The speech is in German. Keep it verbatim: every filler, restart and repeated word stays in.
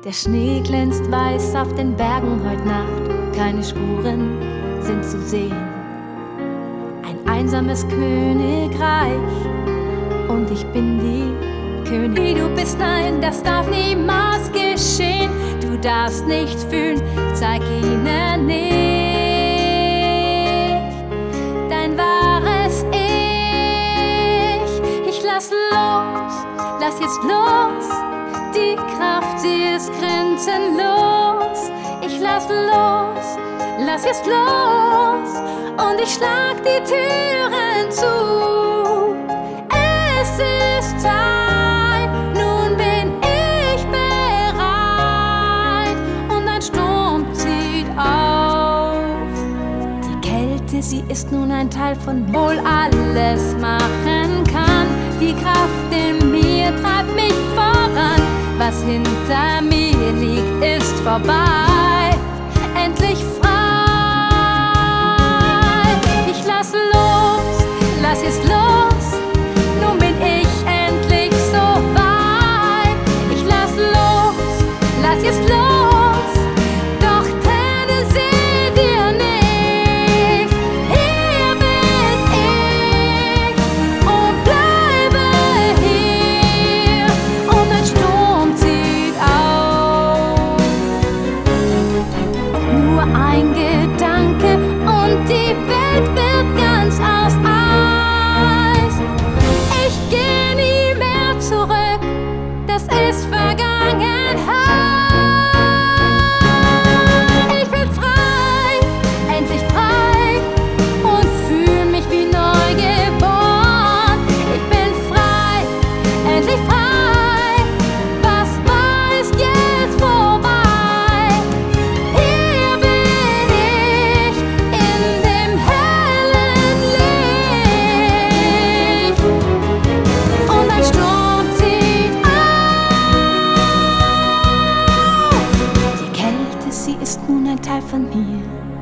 Der Schnee glänzt weiß auf den Bergen heut Nacht, keine Spuren sind zu sehen. Ein einsames Königreich und ich bin die Königin. Du bist, nein, das darf niemals geschehen. Du darfst nichts fühlen, zeig ihnen nicht dein wahres Ich. Ich lass los, lass jetzt los. Die Kraft, sie ist grenzenlos. Ich lass los, lass jetzt los. Und ich schlag die Türen zu. Es ist Zeit, nun bin ich bereit. Und ein Sturm zieht auf. Die Kälte, sie ist nun ein Teil von mir. Wohl alles machen kann. Die Kraft in mir treibt mich voran. Was hinter mir liegt, ist vorbei. Endlich frei. Ich lass los, lass jetzt los. Nun bin ich endlich so weit. Ich lass los, lass jetzt los. Doch trenne sie dir nicht. Hier bin ich und bleibe hier. Und ein Sturm zieht auf. Nur ein Gedanke und die Welt wird ganz aus Eis. Ich geh nie mehr zurück, das ist Vergangenheit. Ich bin frei, endlich frei und fühl mich wie neu geboren. Ich bin frei, endlich frei. Was war ist jetzt vorbei. Hier bin ich in dem hellen Licht. Und ein Sturm zieht auf. Die Kälte, sie ist nun ein Teil von mir.